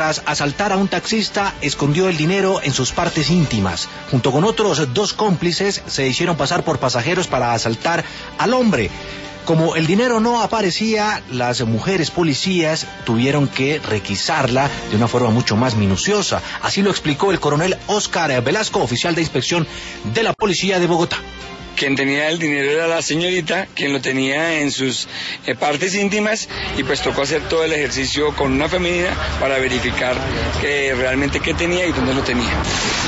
tras asaltar a un taxista, escondió el dinero en sus partes íntimas. Junto con otros 2 cómplices, se hicieron pasar por pasajeros para asaltar al hombre. Como el dinero no aparecía, las mujeres policías tuvieron que requisarla de una forma mucho más minuciosa. Así lo explicó el coronel Oscar Velasco, oficial de inspección de la Policía de Bogotá. Quien tenía el dinero era la señorita, quien lo tenía en sus partes íntimas, y pues tocó hacer todo el ejercicio con una femenina para verificar que realmente qué tenía y dónde lo tenía.